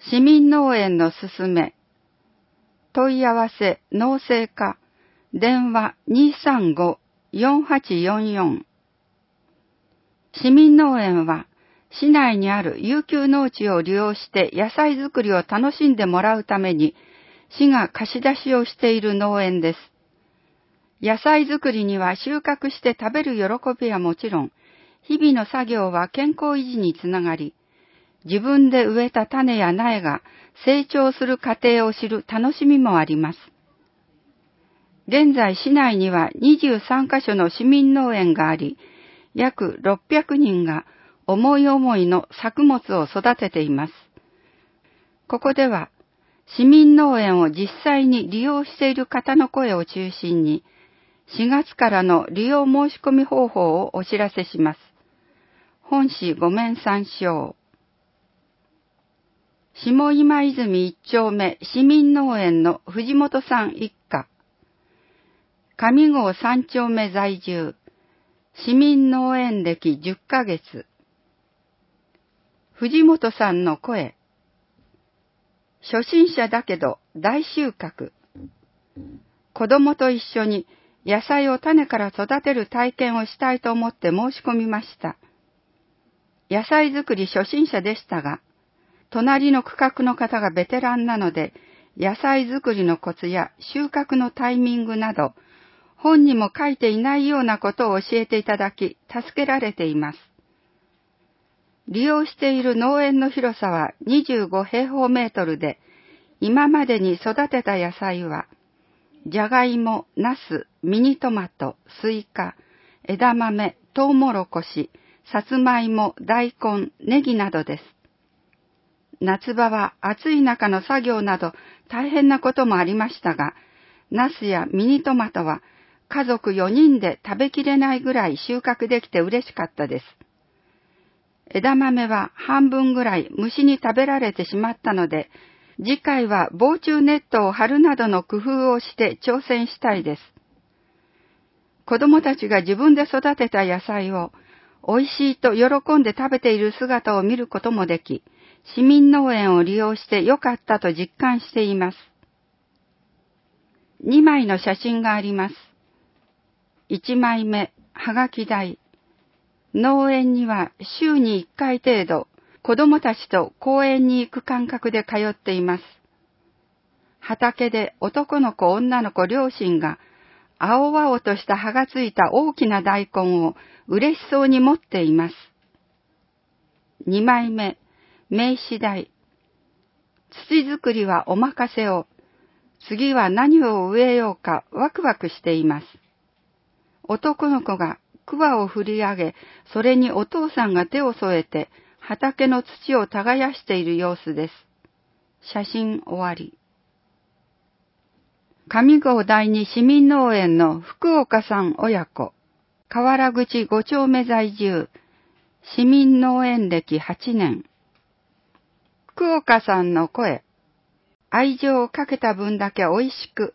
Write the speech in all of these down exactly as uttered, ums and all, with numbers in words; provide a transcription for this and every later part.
市民農園のすすめ。問い合わせ農政課電話 にーさんご よんはちよんよん。市民農園は市内にある遊休農地を利用して野菜作りを楽しんでもらうために市が貸し出しをしている農園です。野菜作りには収穫して食べる喜びはもちろん、日々の作業は健康維持につながり、自分で植えた種や苗が成長する過程を知る楽しみもあります。現在市内にはにじゅうさんカ所の市民農園があり、約ろっぴゃくにんが思い思いの作物を育てています。ここでは市民農園を実際に利用している方の声を中心に、しがつからの利用申し込み方法をお知らせします。本誌ご面参照。下今泉一丁目市民農園の藤本さん一家。上郷三丁目在住。市民農園歴じゅっかげつ。藤本さんの声。初心者だけど大収穫。子供と一緒に野菜を種から育てる体験をしたいと思って申し込みました。野菜作り初心者でしたが、隣の区画の方がベテランなので、野菜作りのコツや収穫のタイミングなど、本にも書いていないようなことを教えていただき、助けられています。利用している農園の広さはにじゅうごへいほうメートルで、今までに育てた野菜は、じゃがいも、ナス、ミニトマト、スイカ、枝豆、トウモロコシ、さつまいも、大根、ネギなどです。夏場は暑い中の作業など大変なこともありましたが、ナスやミニトマトは家族よにんで食べきれないぐらい収穫できて嬉しかったです。枝豆は半分ぐらい虫に食べられてしまったので、次回は防虫ネットを張るなどの工夫をして挑戦したいです。子供たちが自分で育てた野菜を美味しいと喜んで食べている姿を見ることもでき、市民農園を利用してよかったと実感しています。にまいの写真があります。いちまいめ、はがき台。農園には週にいっかい程度、子供たちと公園に行く感覚で通っています。畑で男の子女の子両親が青々とした葉がついた大きな大根を嬉しそうに持っています。にまいめ、名刺台。土作りはお任せを。次は何を植えようかワクワクしています。男の子が桑を振り上げ、それにお父さんが手を添えて畑の土を耕している様子です。写真終わり。上郷第二市民農園の福岡さん親子。河原口ご丁目在住。市民農園歴はちねん。福岡さんの声。愛情をかけた分だけ美味しく。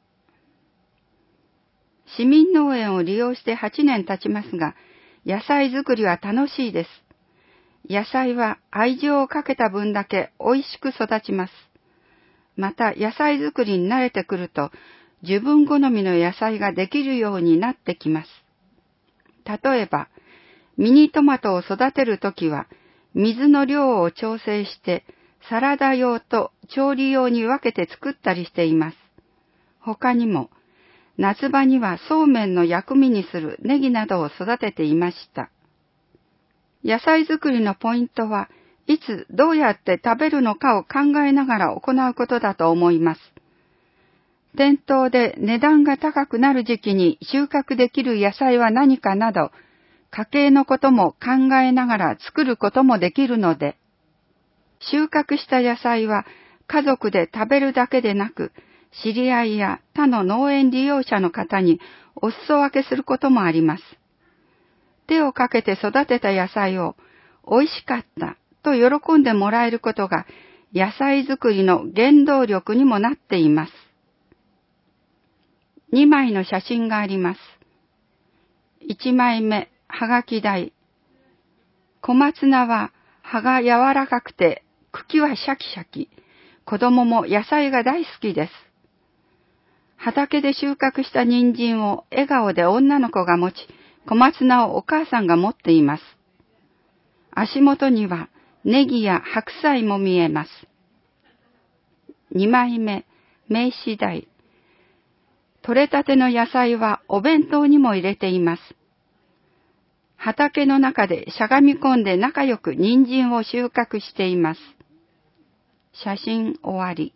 市民農園を利用してはちねん経ちますが、野菜作りは楽しいです。野菜は愛情をかけた分だけ美味しく育ちます。また野菜作りに慣れてくると、自分好みの野菜ができるようになってきます。例えば、ミニトマトを育てるときは、水の量を調整して、サラダ用と調理用に分けて作ったりしています。他にも、夏場にはそうめんの薬味にするネギなどを育てていました。野菜作りのポイントは、いつどうやって食べるのかを考えながら行うことだと思います。店頭で値段が高くなる時期に収穫できる野菜は何かなど、家計のことも考えながら作ることもできるので、収穫した野菜は家族で食べるだけでなく、知り合いや他の農園利用者の方にお裾分けすることもあります。手をかけて育てた野菜を美味しかったと喜んでもらえることが野菜作りの原動力にもなっています。にまいの写真があります。いちまいめ、はがき台。小松菜は葉が柔らかくて茎はシャキシャキ。 子供も野菜が大好きです。畑で収穫した人参を笑顔で女の子が持ち、小松菜をお母さんが持っています。足元にはネギや白菜も見えます。にまいめ、名刺台。取れたての野菜はお弁当にも入れています。畑の中でしゃがみ込んで仲良く人参を収穫しています。写真終わり。